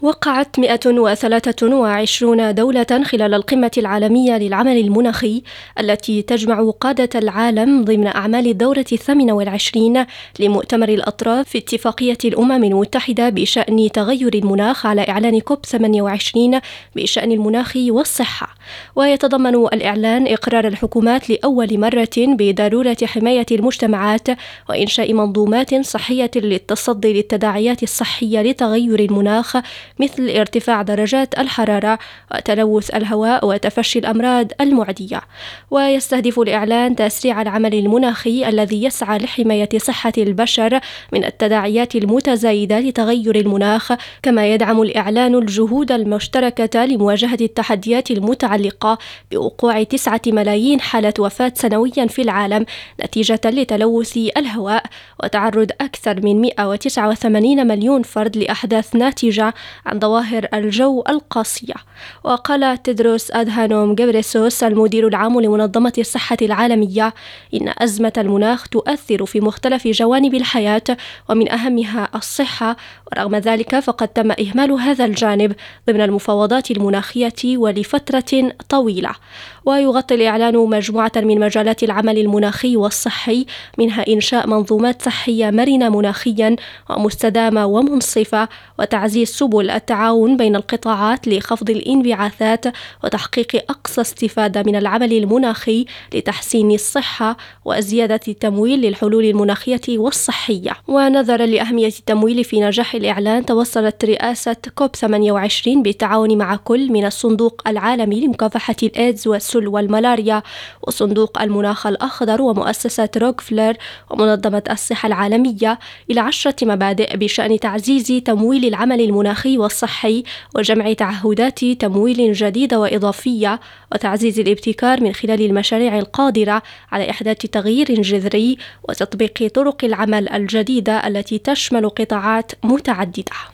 وقعت 123 دولة خلال القمة العالمية للعمل المناخي التي تجمع قادة العالم ضمن أعمال الدورة 28 لمؤتمر الأطراف في اتفاقية الأمم المتحدة بشأن تغير المناخ على إعلان كوب 28 بشأن المناخ والصحة. ويتضمن الإعلان إقرار الحكومات لأول مرة بضرورة حماية المجتمعات وإنشاء منظومات صحية للتصدي للتداعيات الصحية لتغير المناخ، مثل ارتفاع درجات الحرارة وتلوث الهواء وتفشي الأمراض المعدية. ويستهدف الإعلان تسريع العمل المناخي الذي يسعى لحماية صحة البشر من التداعيات المتزايدة لتغير المناخ، كما يدعم الإعلان الجهود المشتركة لمواجهة التحديات المتعلقة بوقوع 9 ملايين حالة وفاة سنويا في العالم نتيجة لتلوث الهواء، وتعرض أكثر من 189 مليون فرد لأحداث ناتجة عن ظواهر الجو القاسية. وقال تيدروس أدهانوم غيبريسوس المدير العام لمنظمة الصحة العالمية إن أزمة المناخ تؤثر في مختلف جوانب الحياة ومن أهمها الصحة، ورغم ذلك فقد تم إهمال هذا الجانب ضمن المفاوضات المناخية ولفترة طويلة. ويغطي الإعلان مجموعة من مجالات العمل المناخي والصحي، منها إنشاء منظومات صحية مرنة مناخيا ومستدامة ومنصفة، وتعزيز سبل التعاون بين القطاعات لخفض الانبعاثات وتحقيق أقصى استفادة من العمل المناخي لتحسين الصحة وزيادة التمويل للحلول المناخية والصحية. ونظرا لأهمية التمويل في نجاح الإعلان، توصلت رئاسة كوب 28 بالتعاون مع كل من الصندوق العالمي لمكافحة الإيدز والسل والملاريا وصندوق المناخ الأخضر ومؤسسة روكفلر ومنظمة الصحة العالمية إلى 10 مبادئ بشأن تعزيز تمويل العمل المناخي والصحي وجمع تعهدات تمويل جديدة وإضافية وتعزيز الابتكار من خلال المشاريع القادرة على إحداث تغيير جذري وتطبيق طرق العمل الجديدة التي تشمل قطاعات متعددة.